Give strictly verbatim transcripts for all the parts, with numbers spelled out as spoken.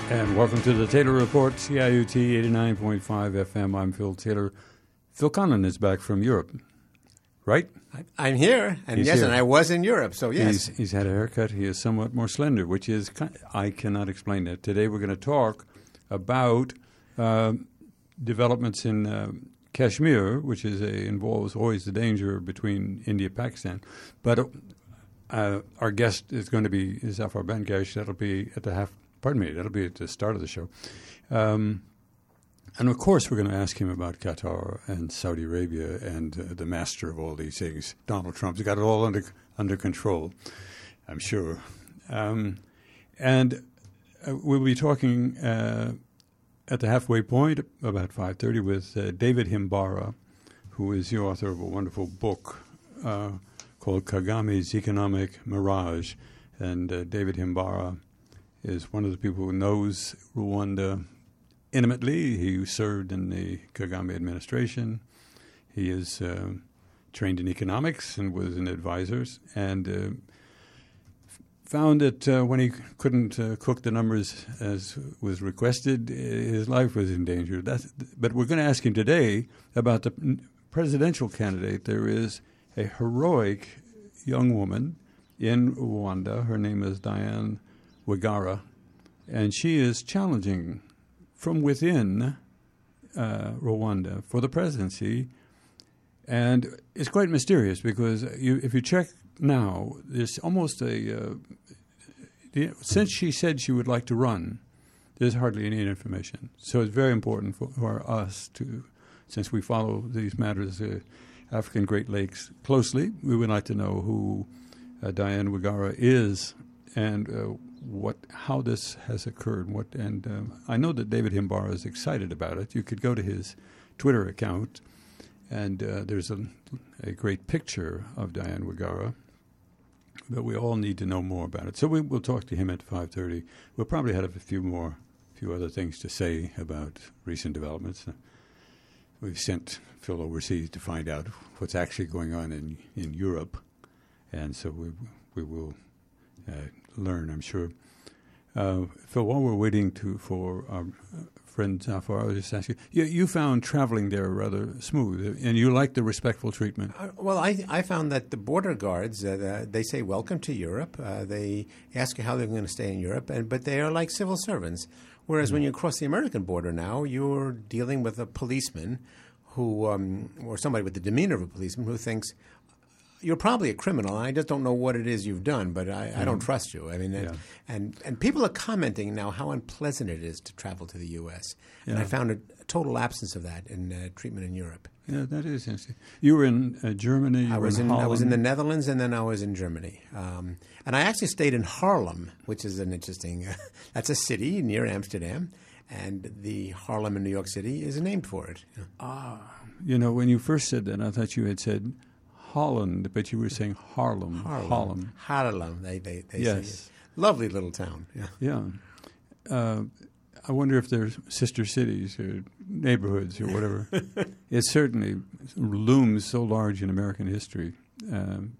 And welcome to the Taylor Report, C I U T eighty-nine point five F M. I'm Phil Taylor. Phil Conlon is back from Europe, right? I'm here, and He's yes, here. and I was in Europe, so yes. He's, he's had a haircut. He is somewhat more slender, which is, I cannot explain that. Today we're going to talk about uh, developments in uh, Kashmir, which is a, involves always the danger between India and Pakistan. But uh, our guest is going to be Zafar Bangash. That'll be at the half. Pardon me, that'll be at the start of the show. Um, and, of course, we're going to ask him about Qatar and Saudi Arabia and uh, the master of all these things, Donald Trump. He's got it all under under control, I'm sure. Um, and uh, we'll be talking uh, at the halfway point, about five thirty, with uh, David Himbara, who is the author of a wonderful book uh, called Kagame's Economic Mirage. And uh, David Himbara is one of the people who knows Rwanda intimately. He served in the Kagame administration. He is uh, trained in economics and was an advisor, and uh, found that uh, when he couldn't uh, cook the numbers as was requested, his life was in danger. That's, but we're going to ask him today about the presidential candidate. There is a heroic young woman in Rwanda. Her name is Diane Wigara, and she is challenging from within uh, Rwanda for the presidency. And it's quite mysterious because you, if you check now, there's almost a uh, the, since she said she would like to run, there's hardly any information. So it's very important for, for us to, since we follow these matters, uh, African Great Lakes closely, we would like to know who uh, Diane Wigara is and uh, what, how this has occurred. What, and um, I know that David Himbara is excited about it. You could go to his Twitter account, and uh, there's a, a great picture of Diane Wigara. But we all need to know more about it. So we, we'll talk to him at five thirty. We'll probably have a few more, few other things to say about recent developments. Uh, we've sent Phil overseas to find out what's actually going on in, in Europe, and so we we will uh, learn, I'm sure. Uh, Phil, while we're waiting to for our friend Zafar, I was just asking you, you found traveling there rather smooth, and you liked the respectful treatment. Uh, well, I I found that the border guards, uh, they say welcome to Europe. Uh, they ask you how they're going to stay in Europe, and but they are like civil servants. Whereas mm-hmm. when you cross the American border now, you're dealing with a policeman who, um, or somebody with the demeanor of a policeman who thinks, you're probably a criminal. I just don't know what it is you've done, but I, I don't trust you. I mean, yeah. and, and and people are commenting now how unpleasant it is to travel to the U S Yeah. And I found a, a total absence of that in uh, treatment in Europe. Yeah, that is interesting. You were in uh, Germany. You I were was in, in Holland. I was in the Netherlands, and then I was in Germany. Um, and I actually stayed in Haarlem, which is an interesting. Uh, that's a city near Amsterdam, and the Harlem in New York City is named for it. Yeah. Ah, you know, when you first said that, I thought you had said Holland, but you were saying Haarlem. Harlem. Haarlem. Haarlem, they, they, they yes. say it. Lovely little town. Yeah. Yeah. Uh, I wonder if there's sister cities or neighborhoods or whatever. It certainly looms so large in American history. Um,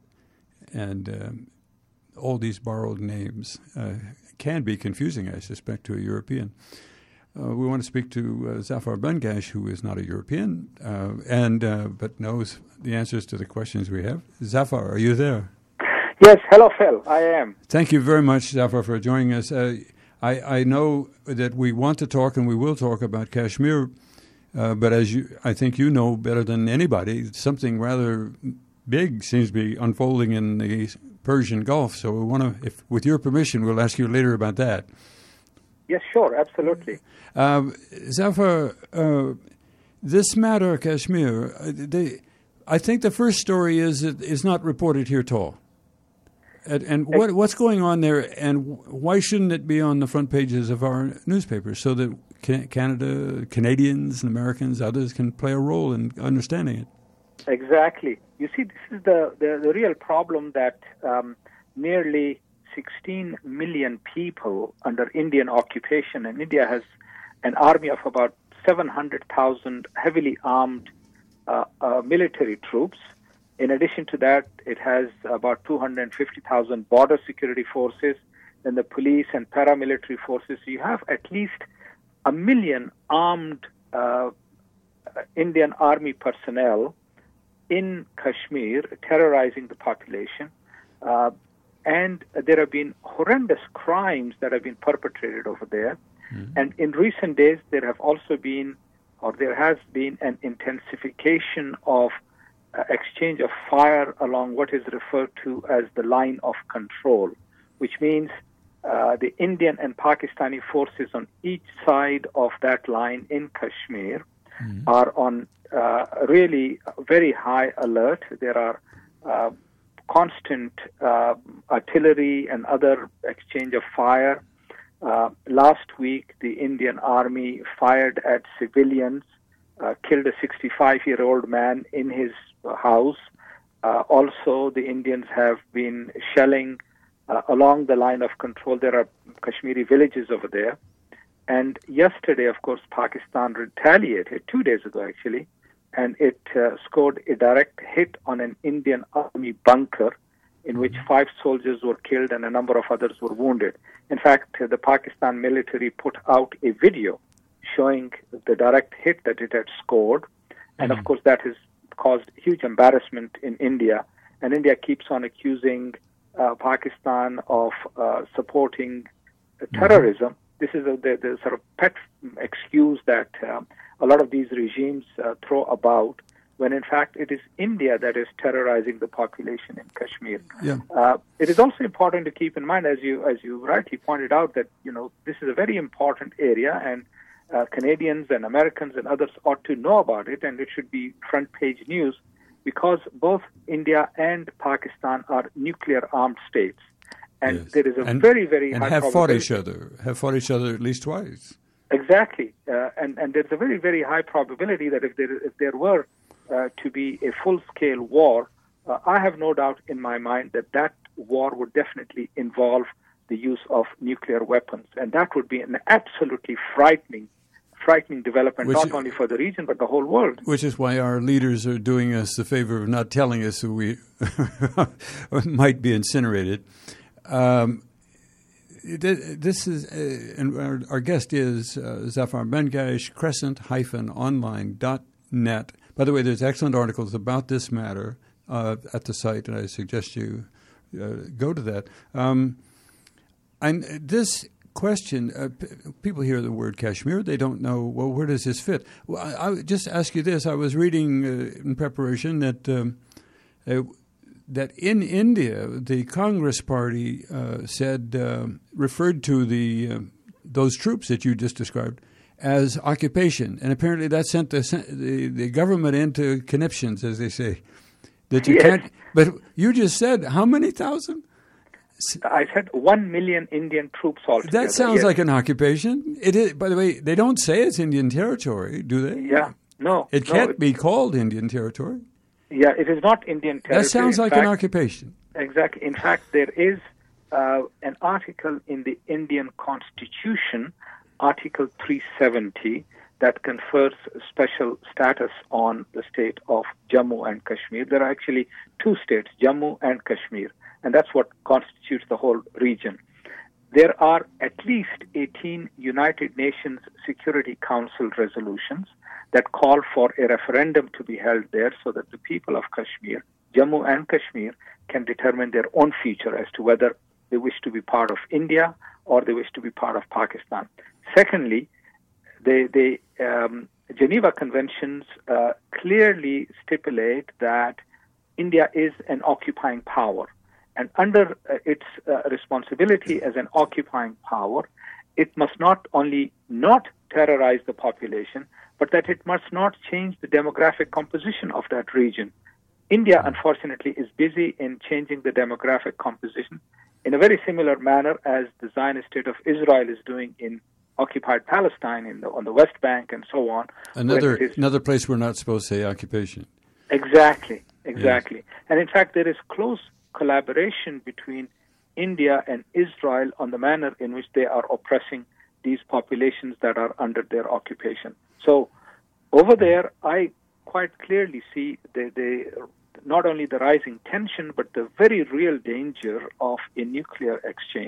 and um, all these borrowed names uh, can be confusing, I suspect, to a European. Uh, we want to speak to uh, Zafar Bangash, who is not a European, uh, and uh, but knows the answers to the questions we have. Zafar, are you there? Yes, hello, Phil. I am. Thank you very much, Zafar, for joining us. Uh, I, I know that we want to talk, and we will talk about Kashmir, uh, but as you, I think you know better than anybody, something rather big seems to be unfolding in the Persian Gulf. So we want to, if with your permission, we'll ask you later about that. Yes, sure, absolutely. Uh, Zafar, uh, this matter, Kashmir, uh, they, I think the first story is it is not reported here at all. And, and what, what's going on there, and why shouldn't it be on the front pages of our newspapers so that Canada, Canadians and Americans, others can play a role in understanding it? Exactly. You see, this is the, the, the real problem that um, nearly sixteen million people under Indian occupation, and India has an army of about seven hundred thousand heavily armed uh, uh, military troops. In addition to that, it has about two hundred fifty thousand border security forces, then the police and paramilitary forces. You have at least a million armed uh, Indian Army personnel in Kashmir terrorizing the population. Uh, and there have been horrendous crimes that have been perpetrated over there. Mm-hmm. And in recent days, there have also been, or there has been, an intensification of uh, exchange of fire along what is referred to as the line of control, which means uh, the Indian and Pakistani forces on each side of that line in Kashmir mm-hmm. are on uh, really very high alert. There are uh, constant uh, artillery and other exchange of fire. Uh, last week, the Indian Army fired at civilians, uh, killed a sixty-five-year-old man in his house. Uh, also, the Indians have been shelling uh, along the line of control. There are Kashmiri villages over there. And yesterday, of course, Pakistan retaliated, two days ago actually, and it uh, scored a direct hit on an Indian Army bunker in which five soldiers were killed and a number of others were wounded. In fact, uh, the Pakistan military put out a video showing the direct hit that it had scored. And mm-hmm. of course, that has caused huge embarrassment in India. And India keeps on accusing uh, Pakistan of uh, supporting uh, terrorism. Mm-hmm. This is a, the, the sort of pet excuse that um, a lot of these regimes uh, throw about, when in fact it is India that is terrorizing the population in Kashmir. Yeah. Uh, it is also important to keep in mind, as you as you rightly pointed out, that you know this is a very important area, and uh, Canadians and Americans and others ought to know about it, and it should be front page news, because both India and Pakistan are nuclear armed states. And yes. there is a and, very, very and high have fought probability. each other, have fought each other at least twice. Exactly, uh, and and there's a very, very high probability that if there if there were uh, to be a full-scale war, uh, I have no doubt in my mind that that war would definitely involve the use of nuclear weapons, and that would be an absolutely frightening, frightening development, which not only for the region but the whole world. Which is why our leaders are doing us the favor of not telling us who we might be incinerated. Um, this is, uh, and our, our guest is uh, Zafar Bengash, crescent dash online dot net. By the way, there's excellent articles about this matter uh, at the site, and I suggest you uh, go to that. Um, and this question, uh, p- people hear the word Kashmir, they don't know, well, where does this fit? Well, I, I would just ask you this. I was reading uh, in preparation that um, uh, that in India, the Congress Party uh, said, uh, referred to the uh, those troops that you just described as occupation. And apparently that sent the, the, the government into conniptions, as they say, that you yes. can't. But you just said how many thousand? I said one million Indian troops altogether. That sounds yes. like an occupation. It is. By the way, they don't say it's Indian territory, do they? Yeah, no. It no, can't it, be called Indian territory. Yeah, it is not Indian territory. That sounds in like fact, an occupation. Exactly. In fact, there is uh, an article in the Indian Constitution, Article three seventy, that confers special status on the state of Jammu and Kashmir. There are actually two states, Jammu and Kashmir, and that's what constitutes the whole region. There are at least eighteen United Nations Security Council resolutions that call for a referendum to be held there so that the people of Kashmir, Jammu and Kashmir, can determine their own future as to whether they wish to be part of India or they wish to be part of Pakistan. Secondly, the, the um, Geneva Conventions uh, clearly stipulate that India is an occupying power. And under uh, its uh, responsibility as an occupying power, it must not only not terrorize the population, but that it must not change the demographic composition of that region. India, unfortunately, is busy in changing the demographic composition in a very similar manner as the Zionist state of Israel is doing in occupied Palestine, in the, on the West Bank, and so on. Another another place we're not supposed to say occupation. Exactly, exactly. Yes. And in fact, there is close collaboration between India and Israel on the manner in which they are oppressing these populations that are under their occupation. So over there, I quite clearly see the, the not only the rising tension, but the very real danger of a nuclear exchange.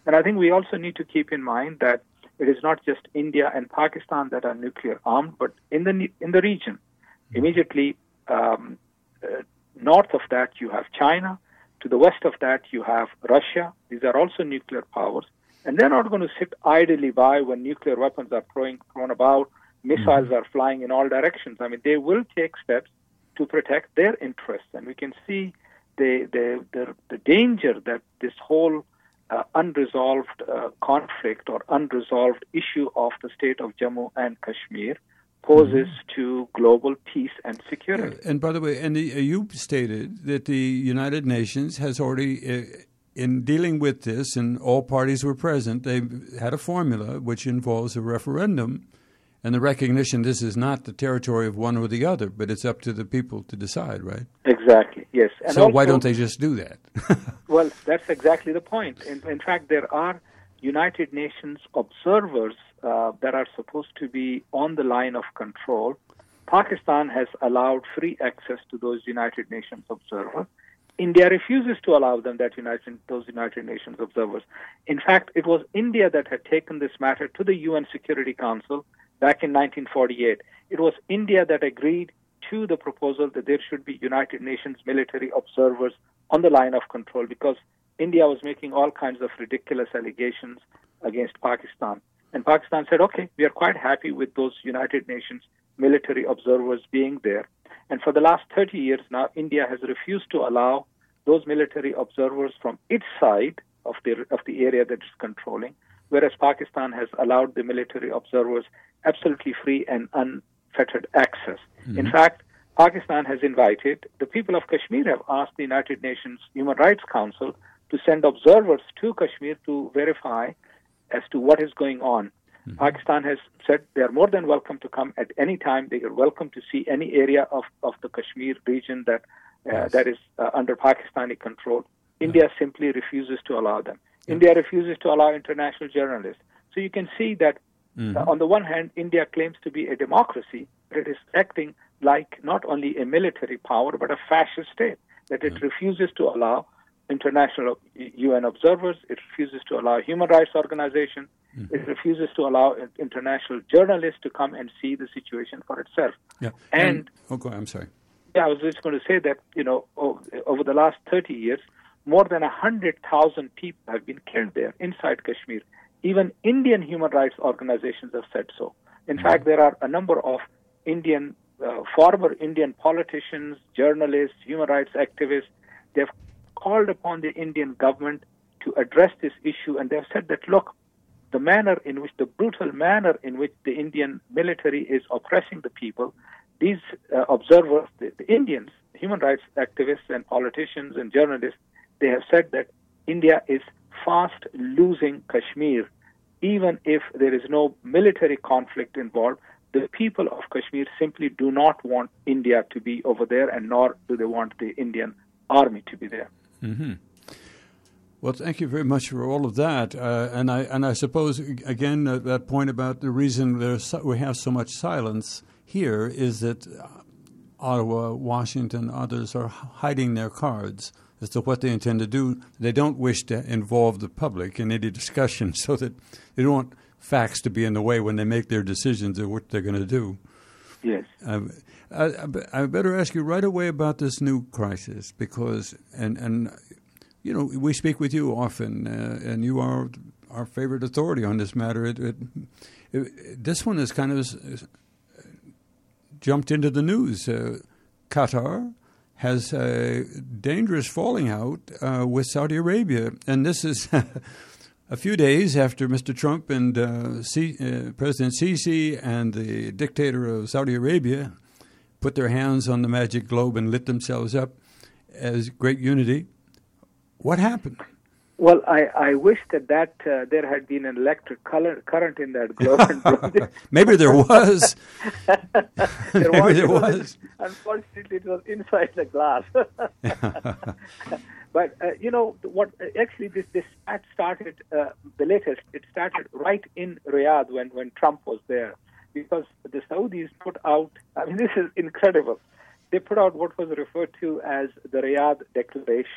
And I think we also need to keep in mind that it is not just India and Pakistan that are nuclear armed, but in the in the region, immediately um, uh, north of that you have China. To the west of that you have Russia. These are also nuclear powers, and they're not going to sit idly by when nuclear weapons are throwing, thrown about, missiles are flying in all directions. I mean, they will take steps to protect their interests, and we can see the the the, the danger that this whole uh, unresolved uh, conflict or unresolved issue of the state of Jammu and Kashmir poses mm-hmm. to global peace and security. Yeah. And by the way, and the, uh, you stated that the United Nations has already, uh, in dealing with this, and all parties were present, they had a formula which involves a referendum and the recognition this is not the territory of one or the other, but it's up to the people to decide, right? Exactly, yes. And so also, why don't they just do that? Well, that's exactly the point. In, in fact, there are United Nations observers uh, that are supposed to be on the line of control. Pakistan has allowed free access to those United Nations observers. India refuses to allow them that United, those United Nations observers. In fact, it was India that had taken this matter to the U N Security Council back in nineteen forty-eight. It was India that agreed to the proposal that there should be United Nations military observers on the line of control because India was making all kinds of ridiculous allegations against Pakistan. And Pakistan said, okay, we are quite happy with those United Nations military observers being there. And for the last thirty years now, India has refused to allow those military observers from its side of the, of the area that it's controlling, whereas Pakistan has allowed the military observers absolutely free and unfettered access. Mm-hmm. In fact, Pakistan has invited, the people of Kashmir have asked the United Nations Human Rights Council to send observers to Kashmir to verify as to what is going on. Mm-hmm. Pakistan has said they are more than welcome to come at any time. They are welcome to see any area of, of the Kashmir region that uh, yes. that is uh, under Pakistani control. Yeah. India simply refuses to allow them. Yeah. India refuses to allow international journalists. So you can see that mm-hmm. uh, on the one hand, India claims to be a democracy, but it is acting like not only a military power, but a fascist state, that it yeah. refuses to allow international U N observers, it refuses to allow human rights organizations, mm-hmm. it refuses to allow international journalists to come and see the situation for itself. Yeah. And, and okay, I'm sorry. Yeah, I was just going to say that, you know, over the last thirty years, more than one hundred thousand people have been killed there inside Kashmir. Even Indian human rights organizations have said so. In mm-hmm. fact, there are a number of Indian, uh, former Indian politicians, journalists, human rights activists. They've called upon the Indian government to address this issue, and they've said that, look, the manner in which, the brutal manner in which the Indian military is oppressing the people, these uh, observers, the, the Indians, human rights activists and politicians and journalists, they have said that India is fast losing Kashmir. Even if there is no military conflict involved, the people of Kashmir simply do not want India to be over there, and nor do they want the Indian army to be there. Mm-hmm. Well, thank you very much for all of that. Uh, and I and I suppose, again, uh, that point about the reason there's so, we have so much silence here is that Ottawa, Washington, others are hiding their cards as to what they intend to do. They don't wish to involve the public in any discussion so that they don't want facts to be in the way when they make their decisions of what they're going to do. Yes. Um, I, I better ask you right away about this new crisis because, and, and you know, we speak with you often, uh, and you are our favorite authority on this matter. It, it, it, this one has kind of jumped into the news. Uh, Qatar has a dangerous falling out uh, with Saudi Arabia, and this is a few days after Mister Trump and uh, C, uh, President Sisi and the dictator of Saudi Arabia put their hands on the magic globe and lit themselves up as great unity. What happened? Well, I, I wish that, that uh, there had been an electric color, current in that globe. Maybe there was. there Maybe was, there was. Unfortunately, it was inside the glass. But, uh, you know, what actually this, this started, uh, the latest, it started right in Riyadh when, when Trump was there. Because the Saudis put out, I mean, this is incredible. They put out what was referred to as the Riyadh Declaration.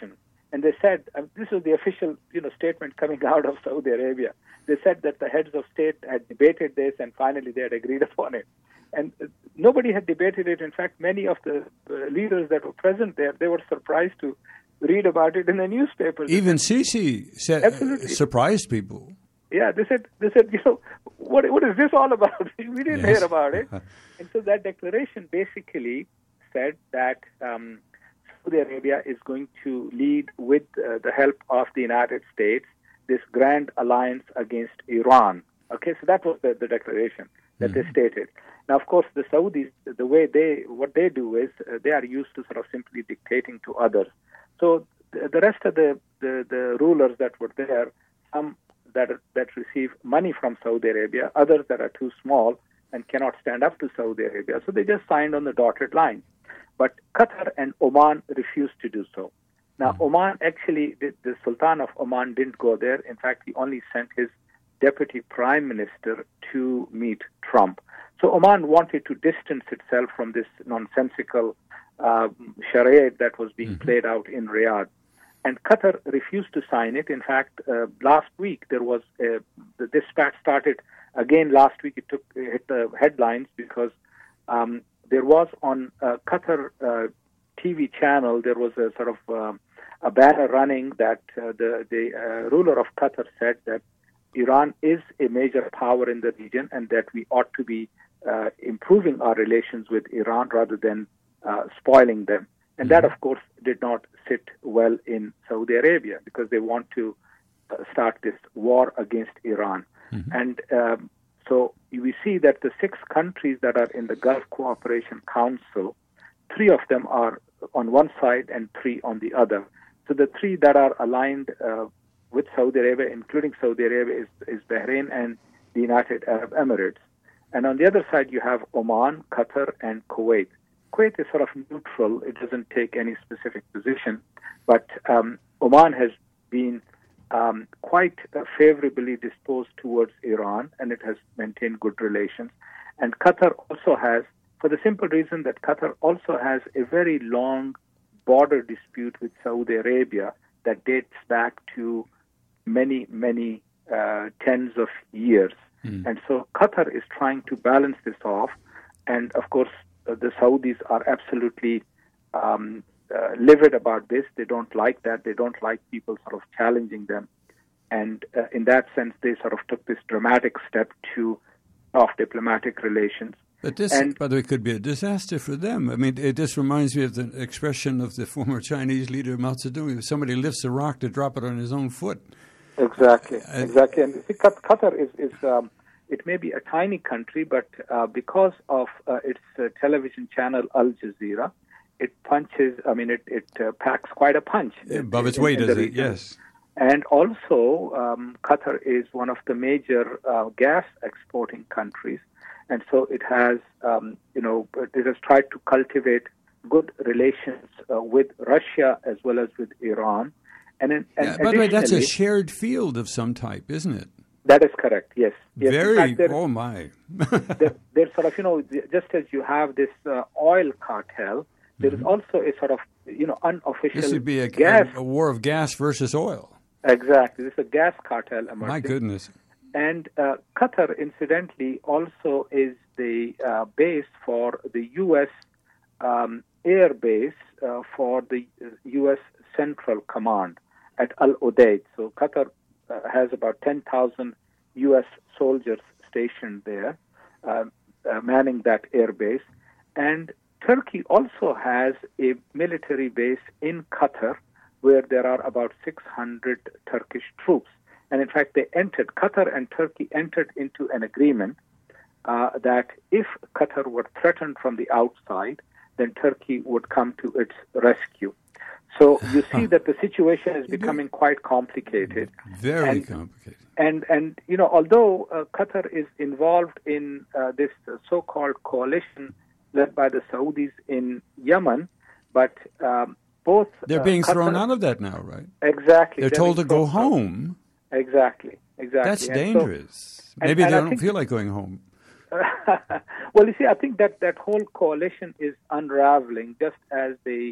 And they said, um, this is the official, you know, statement coming out of Saudi Arabia. They said that the heads of state had debated this, and finally they had agreed upon it. And uh, nobody had debated it. In fact, many of the uh, leaders that were present there, they were surprised to read about it in the newspapers. Even Sisi said, uh, surprised people. Yeah, they said, they said, you know, what what is this all about? We didn't yes. hear about it. And so that declaration basically said that um, Saudi Arabia is going to lead with uh, the help of the United States this grand alliance against Iran. Okay, so that was the, the declaration that mm-hmm. they stated. Now, of course, the Saudis, the way they, what they do is uh, they are used to sort of simply dictating to others. So the, the rest of the, the, the rulers that were there, some that that receive money from Saudi Arabia, others that are too small and cannot stand up to Saudi Arabia, so they just signed on the dotted line. But Qatar and Oman refused to do so. Now, mm-hmm. Oman actually, the, the Sultan of Oman didn't go there. In fact, he only sent his deputy prime minister to meet Trump. So Oman wanted to distance itself from this nonsensical uh, charade that was being mm-hmm. played out in Riyadh. And Qatar refused to sign it. In fact, uh, last week there was a, the dispatch started again last week. It took it hit the headlines because um, there was on uh, Qatar uh, T V channel, there was a sort of uh, a banner running that uh, the, the uh, ruler of Qatar said that Iran is a major power in the region and that we ought to be uh, improving our relations with Iran rather than uh, spoiling them. And that, of course, did not sit well in Saudi Arabia because they want to uh, start this war against Iran. Mm-hmm. And um, so we see that the six countries that are in the Gulf Cooperation Council, three of them are on one side and three on the other. So the three that are aligned uh, with Saudi Arabia, including Saudi Arabia, is, is Bahrain and the United Arab Emirates. And on the other side, you have Oman, Qatar, and Kuwait. Kuwait is sort of neutral. It doesn't take any specific position. But um, Oman has been um, quite uh, favorably disposed towards Iran, and it has maintained good relations. And Qatar also has, for the simple reason that Qatar also has a very long border dispute with Saudi Arabia that dates back to many, many uh, tens of years. Mm. And so Qatar is trying to balance this off. And, of course, uh, the Saudis are absolutely um, uh, livid about this. They don't like that. They don't like people sort of challenging them. And uh, in that sense, they sort of took this dramatic step to off diplomatic relations. But this, and, by the way, could be a disaster for them. I mean, it just reminds me of the expression of the former Chinese leader Mao Zedong: if somebody lifts a rock to drop it on his own foot. Exactly, uh, exactly. And see, Qatar is, is um, it may be a tiny country, but uh, because of uh, its uh, television channel Al Jazeera, it punches, I mean, it, it uh, packs quite a punch. Yeah, above its weight, does it? Yes. And also, um, Qatar is one of the major uh, gas exporting countries. And so it has, um, you know, it has tried to cultivate good relations uh, with Russia as well as with Iran. And, in, and yeah, by the way, that's a shared field of some type, isn't it? That is correct, yes. yes. Very, fact, oh my. there, there's sort of, you know, just as you have this uh, oil cartel, there mm-hmm. is also a sort of, you know, unofficial This would be a, gas. a, a war of gas versus oil. Exactly. This is a gas cartel emerging. My goodness. And uh, Qatar, incidentally, also is the uh, base for the U S um, air base uh, for the U S Central Command at Al Udeid. So Qatar uh, has about ten thousand U S soldiers stationed there, uh, uh, manning that air base. And Turkey also has a military base in Qatar where there are about six hundred Turkish troops. And in fact, they entered, Qatar and Turkey entered into an agreement uh, that if Qatar were threatened from the outside, then Turkey would come to its rescue. So you see that the situation is becoming quite complicated. Very and, complicated. And, and, you know, although uh, Qatar is involved in uh, this uh, so-called coalition led by the Saudis in Yemen, but um, both... They're being uh, Qatar, thrown out of that now, right? Exactly. They're, They're told to go home. Out. Exactly, exactly. That's and dangerous. So, Maybe and, they and don't think, feel like going home. Well, you see, I think that that whole coalition is unraveling just as the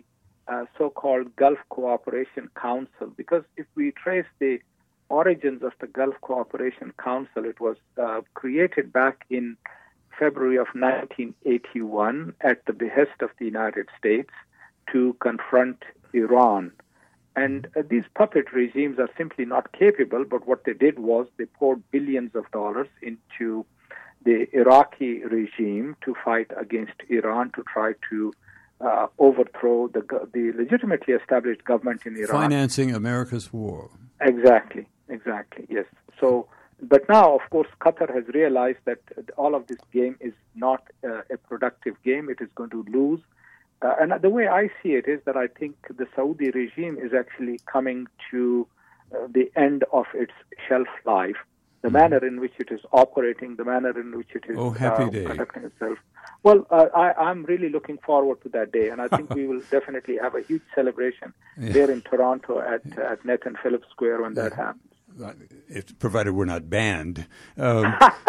uh, so-called Gulf Cooperation Council, because if we trace the origins of the Gulf Cooperation Council, it was uh, created back in February of nineteen eighty-one at the behest of the United States to confront Iran. And uh, these puppet regimes are simply not capable, but what they did was they poured billions of dollars into the Iraqi regime to fight against Iran, to try to uh, overthrow the, the legitimately established government in Iran. Financing America's war. Exactly, exactly, yes. So, but now, of course, Qatar has realized that all of this game is not uh, a productive game. It is going to lose. Uh, and the way I see it is that I think the Saudi regime is actually coming to uh, the end of its shelf life. The mm-hmm. manner in which it is operating, the manner in which it is oh, happy uh, day. conducting itself. Well, uh, I, I'm really looking forward to that day, and I think we will definitely have a huge celebration yeah. there in Toronto at, at Nathan Phillips Square when yeah. that happens. If, provided we're not banned. Um,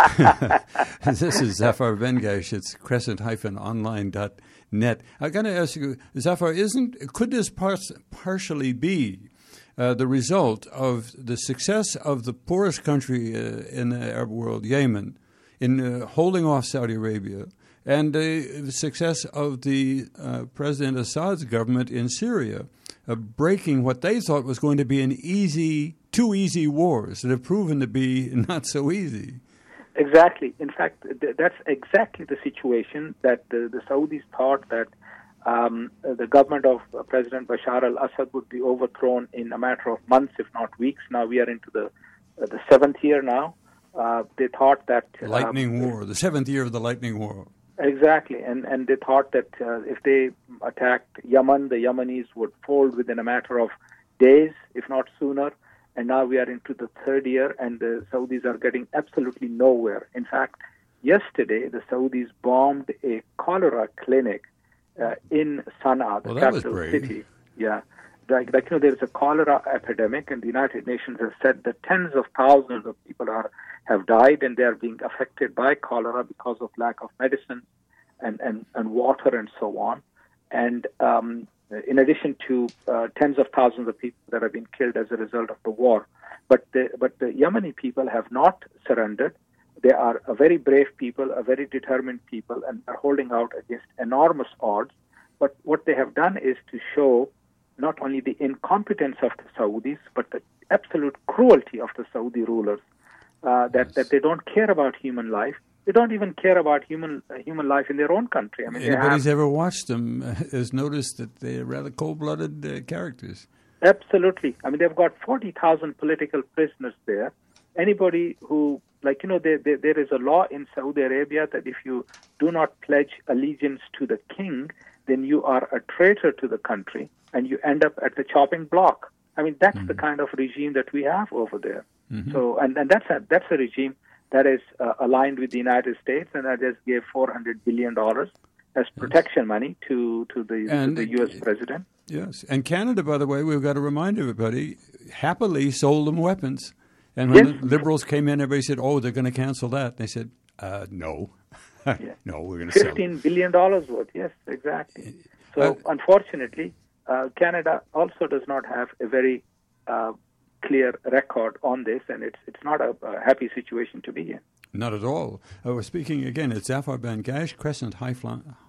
this is Zafar Bengash. It's crescent dash online dot net. I got to ask you, Zafar, isn't could this par- partially be uh, the result of the success of the poorest country uh, in the Arab world, Yemen, in uh, holding off Saudi Arabia, and uh, the success of the uh, President Assad's government in Syria, uh, breaking what they thought was going to be an easy, two easy wars that have proven to be not so easy? Exactly. In fact, th- that's exactly the situation that the, the Saudis thought that um, the government of uh, President Bashar al-Assad would be overthrown in a matter of months, if not weeks. Now we are into the uh, the seventh year now. Uh, they thought that... The lightning um, war, the seventh year of the lightning war. Exactly. And, and they thought that uh, if they attacked Yemen, the Yemenis would fold within a matter of days, if not sooner. And now we are into the third year, and the Saudis are getting absolutely nowhere. In fact, yesterday, the Saudis bombed a cholera clinic uh, in Sana'a, the well, capital city. Yeah. Like, like, you know, there is a cholera epidemic, and the United Nations has said that tens of thousands of people are have died, and they are being affected by cholera because of lack of medicine and, and, and water and so on. And um, in addition to uh, tens of thousands of people that have been killed as a result of the war. But the, but the Yemeni people have not surrendered. They are a very brave people, a very determined people, and are holding out against enormous odds. But what they have done is to show not only the incompetence of the Saudis, but the absolute cruelty of the Saudi rulers, uh, that, that they don't care about human life. They don't even care about human uh, human life in their own country. I mean, anybody's have, ever watched them uh, has noticed that they're rather cold-blooded uh, characters. Absolutely. I mean, they've got forty thousand political prisoners there. Anybody who, like, you know, they, they, there is a law in Saudi Arabia that if you do not pledge allegiance to the king, then you are a traitor to the country, and you end up at the chopping block. I mean, that's mm-hmm. the kind of regime that we have over there. Mm-hmm. So, and, and that's a, that's a regime that is uh, aligned with the United States, and that just gave four hundred billion dollars as protection yes. money to, to, the, and, to the U S president. Yes. And Canada, by the way, we've got to remind everybody, happily sold them weapons. And when yes. the Liberals came in, everybody said, oh, they're going to cancel that. They said, uh, no. yeah. No, we're going to sell fifteen billion dollars worth, yes, exactly. So, uh, unfortunately, uh, Canada also does not have a very uh, clear record on this, and it's it's not a, a happy situation to be in. Not at all. Uh, we're speaking again. It's Zafar Bengash, crescent dash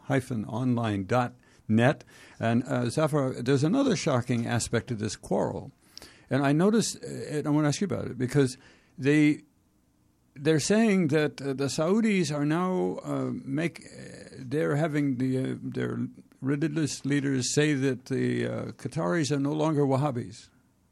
online dot net. And uh, Zafar, there's another shocking aspect of this quarrel. And I noticed, and I want to ask you about it, because they, they're saying that uh, the Saudis are now uh, make, uh, they're having the uh, their religious leaders say that the uh, Qataris are no longer Wahhabis.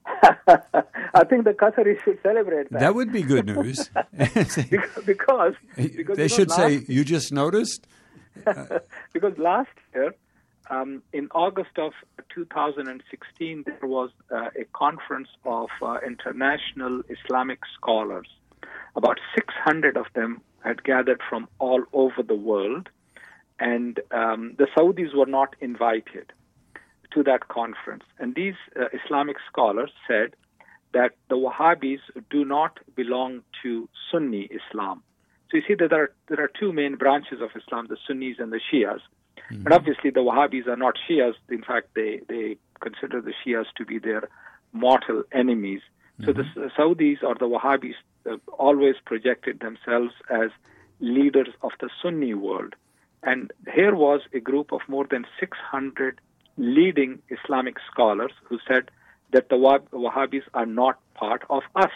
I think the Qataris should celebrate that. That would be good news. because, because, because they should say, you just noticed? Because last year, um, in August of two thousand sixteen, there was uh, a conference of uh, international Islamic scholars. About six hundred of them had gathered from all over the world, and um, the Saudis were not invited to that conference. And these uh, Islamic scholars said that the Wahhabis do not belong to Sunni Islam. So you see that there are, there are two main branches of Islam, the Sunnis and the Shias. Mm-hmm. And obviously the Wahhabis are not Shias. In fact, they, they consider the Shias to be their mortal enemies. Mm-hmm. So the Saudis or the Wahhabis uh, always projected themselves as leaders of the Sunni world. And here was a group of more than six hundred leading Islamic scholars who said that the Wahhabis are not part of us.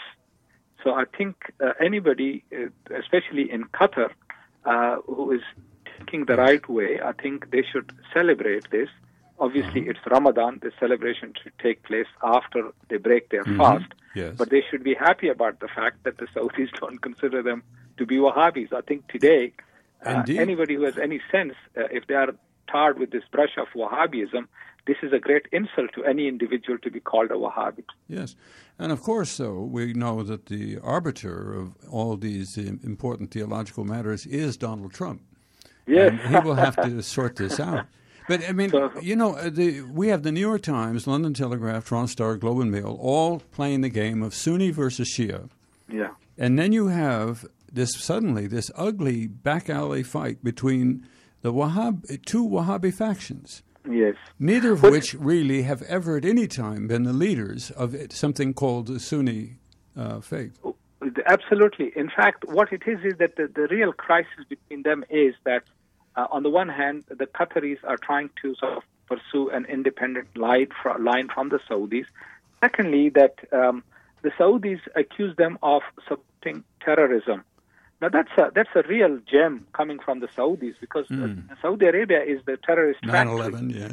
So I think uh, anybody, uh, especially in Qatar, uh, who is thinking the right way, I think they should celebrate this. Obviously, mm-hmm. it's Ramadan. The celebration should take place after they break their mm-hmm. fast. Yes. But they should be happy about the fact that the Saudis don't consider them to be Wahhabis. I think today, uh, anybody who has any sense, uh, if they are tarred with this brush of Wahhabism, this is a great insult to any individual to be called a Wahhabi. Yes. And of course, though, we know that the arbiter of all these important theological matters is Donald Trump. Yes. And he will have to sort this out. But, I mean, so, you know, the, we have the New York Times, London Telegraph, Toronto Star, Globe and Mail, all playing the game of Sunni versus Shia. Yeah. And then you have this suddenly this ugly back alley fight between the Wahhab, two Wahhabi factions. Yes. Neither of but, which really have ever at any time been the leaders of something called the Sunni uh, faith. Absolutely. In fact, what it is is that the, the real crisis between them is that Uh, on the one hand, the Qataris are trying to sort of pursue an independent line, fr- line from the Saudis. Secondly, that um, the Saudis accuse them of supporting terrorism. Now, that's a, that's a real gem coming from the Saudis because mm. uh, Saudi Arabia is the terrorist nine eleven, yes.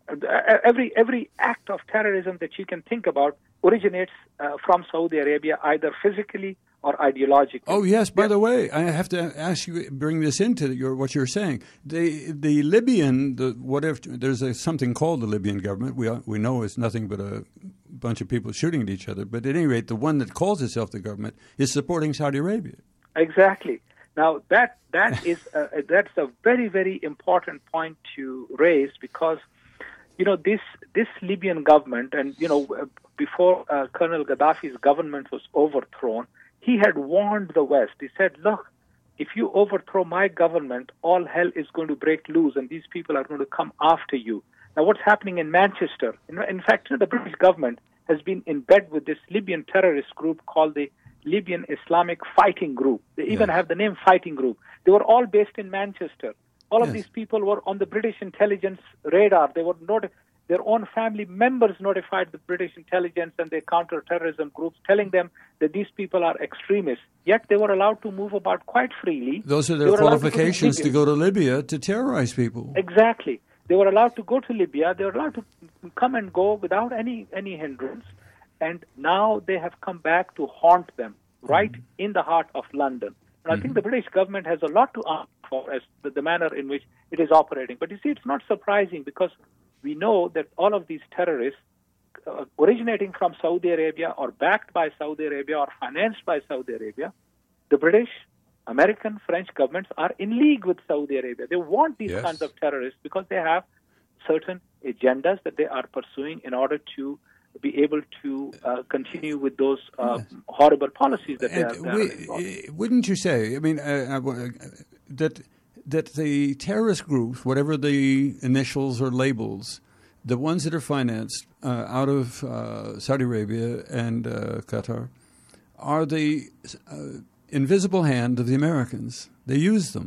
Uh, every, every act of terrorism that you can think about originates uh, from Saudi Arabia, either physically or ideologically. Oh, yes. By yeah. the way, I have to ask you, bring this into your, what you're saying. The the Libyan, the whatever, there's a, something called the Libyan government. We we know it's nothing but a bunch of people shooting at each other. But at any rate, the one that calls itself the government is supporting Saudi Arabia. Exactly. Now, that that is a, that's a very, very important point to raise because, you know, this this Libyan government, and, you know, before uh, Colonel Gaddafi's government was overthrown, he had warned the West. He said, look, if you overthrow my government, all hell is going to break loose and these people are going to come after you. Now, what's happening in Manchester? In fact, you know, the British government has been in bed with this Libyan terrorist group called the Libyan Islamic Fighting Group. They even yes. have the name Fighting Group. They were all based in Manchester. All yes. of these people were on the British intelligence radar. They were not... Their own family members notified the British intelligence and their counter-terrorism groups, telling them that these people are extremists. Yet they were allowed to move about quite freely. Those are their qualifications to, to go to Libya to terrorize people. Exactly. They were allowed to go to Libya. They were allowed to come and go without any, any hindrance. And now they have come back to haunt them right mm-hmm. in the heart of London. And mm-hmm. I think the British government has a lot to ask for as the, the manner in which it is operating. But you see, it's not surprising because we know that all of these terrorists uh, originating from Saudi Arabia or backed by Saudi Arabia or financed by Saudi Arabia, the British, American, French governments are in league with Saudi Arabia. They want these yes. kinds of terrorists because they have certain agendas that they are pursuing in order to be able to uh, continue with those uh, yes. horrible policies that and they have. We, wouldn't you say, I mean, uh, uh, that... that the terrorist groups, whatever the initials or labels, the ones that are financed uh, out of uh, Saudi Arabia and uh, Qatar, are the uh, invisible hand of the Americans. They use them.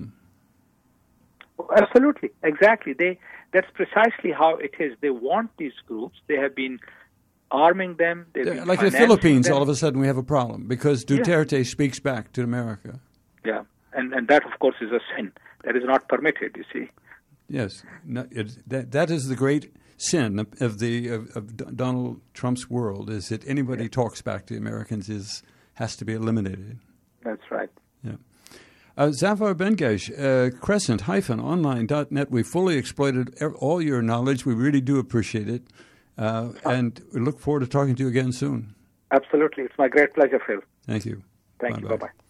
Absolutely, exactly. They that's precisely how it is. They want these groups. They have been arming them. Been like the Philippines, them. All of a sudden we have a problem because Duterte yeah. speaks back to America. Yeah, and and that of course is a sin. That is not permitted, you see. Yes, no, it, that that is the great sin of the of, of Donald Trump's world. Is that anybody yeah. talks back to Americans is has to be eliminated. That's right. Yeah. Uh, Zafar Bengesh, uh, Crescent Online dot net. We fully exploited all your knowledge. We really do appreciate it, uh, and we look forward to talking to you again soon. Absolutely, it's my great pleasure, Phil. Thank you. Thank bye you. Bye bye.